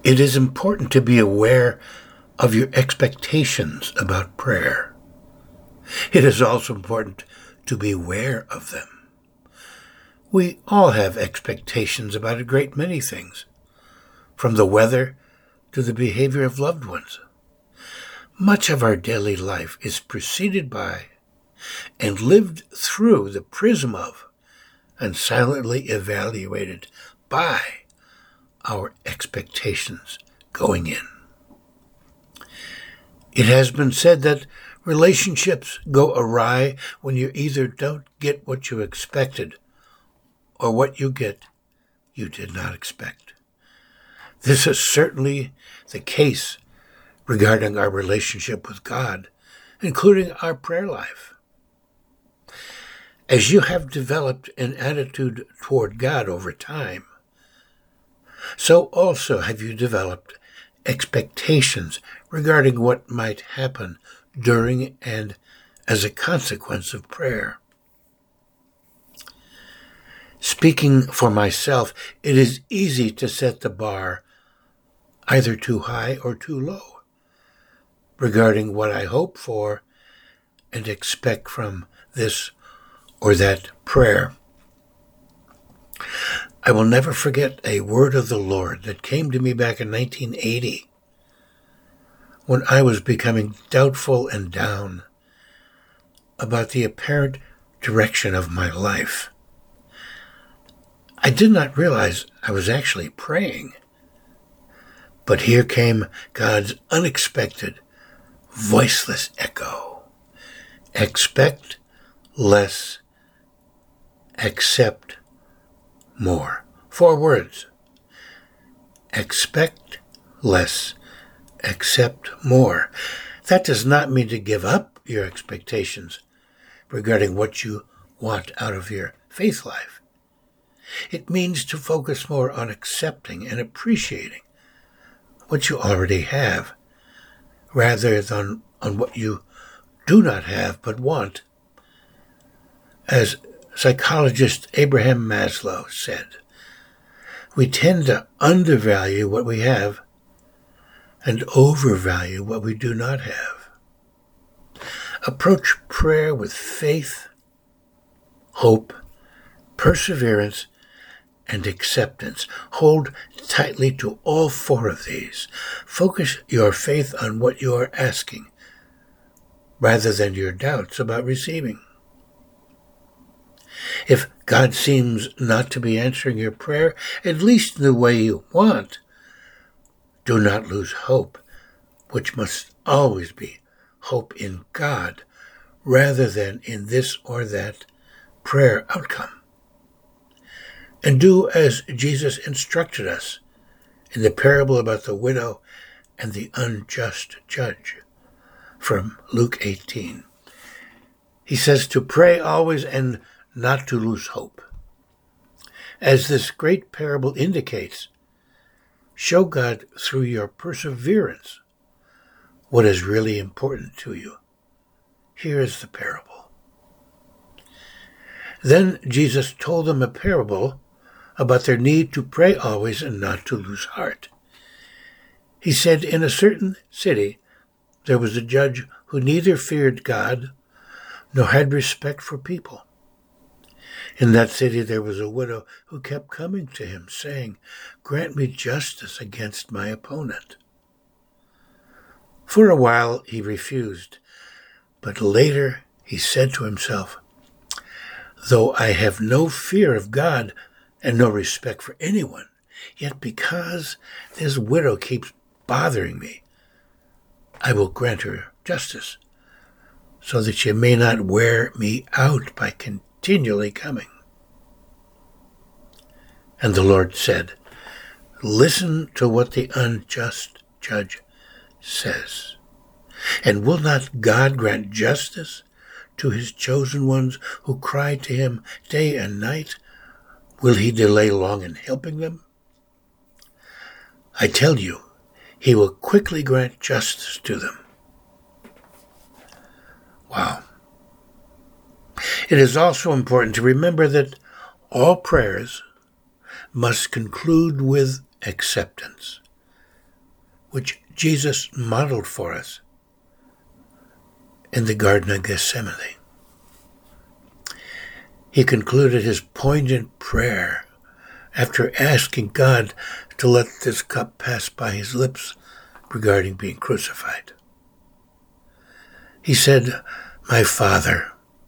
It is important to be aware of your expectations about prayer. It is also important to be aware of them. We all have expectations about a great many things, from the weather to the behavior of loved ones. Much of our daily life is preceded by and lived through the prism of and silently evaluated by our expectations going in. It has been said that relationships go awry when you either don't get what you expected or what you get you did not expect. This is certainly the case regarding our relationship with God, including our prayer life. As you have developed an attitude toward God over time, so also have you developed expectations regarding what might happen during and as a consequence of prayer. Speaking for myself, it is easy to set the bar either too high or too low regarding what I hope for and expect from this or that prayer. I will never forget a word of the Lord that came to me back in 1980 when I was becoming doubtful and down about the apparent direction of my life. I did not realize I was actually praying, but here came God's unexpected, voiceless echo. Expect less, accept more. 4 words. Expect less, accept more. That does not mean to give up your expectations regarding what you want out of your faith life. It means to focus more on accepting and appreciating what you already have, rather than on what you do not have but want. As psychologist Abraham Maslow said, we tend to undervalue what we have and overvalue what we do not have. Approach prayer with faith, hope, perseverance, and acceptance. Hold tightly to all 4 of these. Focus your faith on what you are asking, rather than your doubts about receiving. If God seems not to be answering your prayer, at least in the way you want, do not lose hope, which must always be hope in God, rather than in this or that prayer outcome. And do as Jesus instructed us in the parable about the widow and the unjust judge from Luke 18. He says to pray always and not to lose hope. As this great parable indicates, show God through your perseverance what is really important to you. Here is the parable. Then Jesus told them a parable about their need to pray always and not to lose heart. He said, in a certain city there was a judge who neither feared God nor had respect for people. In that city there was a widow who kept coming to him, saying, "Grant me justice against my opponent." For a while he refused, but later he said to himself, "Though I have no fear of God and no respect for anyone, yet because this widow keeps bothering me, I will grant her justice, so that she may not wear me out by continually coming." And the Lord said, "Listen to what the unjust judge says. And will not God grant justice to his chosen ones who cry to him day and night? Will he delay long in helping them? I tell you, he will quickly grant justice to them." Wow. It is also important to remember that all prayers must conclude with acceptance. which Jesus modeled for us in the Garden of Gethsemane. He concluded his poignant prayer after asking God to let this cup pass by his lips regarding being crucified. He said, "My Father,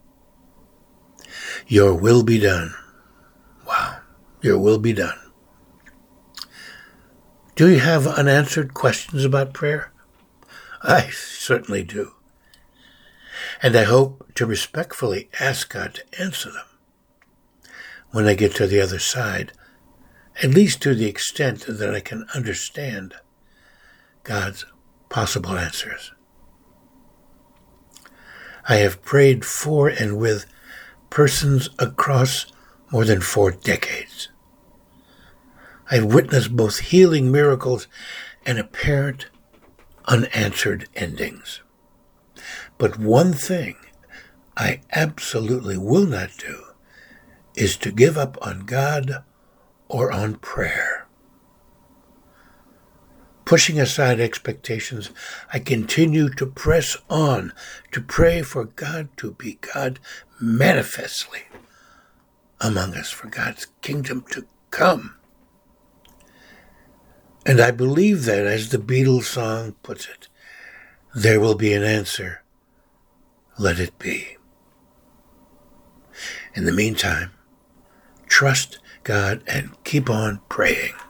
your will be done." Wow, your will be done. Do you have unanswered questions about prayer? I certainly do. And I hope to respectfully ask God to answer them when I get to the other side, at least to the extent that I can understand God's possible answers. I have prayed for and with persons across more than 4 decades. I've witnessed both healing miracles and apparent unanswered endings. But one thing I absolutely will not do is to give up on God or on prayer. Pushing aside expectations, I continue to press on to pray for God to be God manifestly among us, for God's kingdom to come. And I believe that, as the Beatles song puts it, there will be an answer. Let it be. In the meantime, trust God and keep on praying.